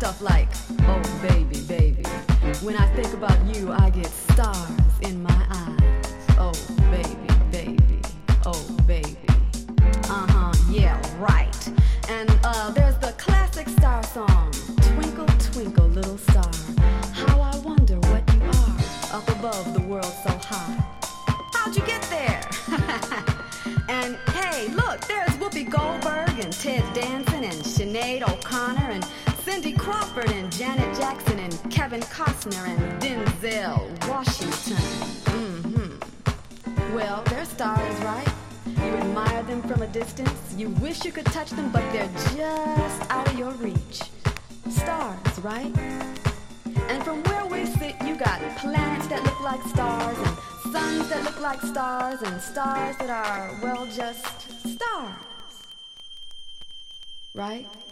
stuff like, oh baby, baby. When I think about you, I get stars in my eyes. Oh baby, baby, oh baby. Yeah, right. And there's the classic star song, Twinkle, Twinkle, Little Star. How I wonder what you are, up above the world so high. How'd you get there? And hey, look, there's Whoopi Goldberg and Ted Danson and Sinead O'Connor and Cindy Crawford and Janet Jackson and Kevin Costner and Denzel Washington. Well, they're stars, right? You admire them from a distance. You wish you could touch them, but they're just out of your reach. Stars, right? And from where we sit, you got planets that look like stars and suns that look like stars and stars that are, well, just stars. Right?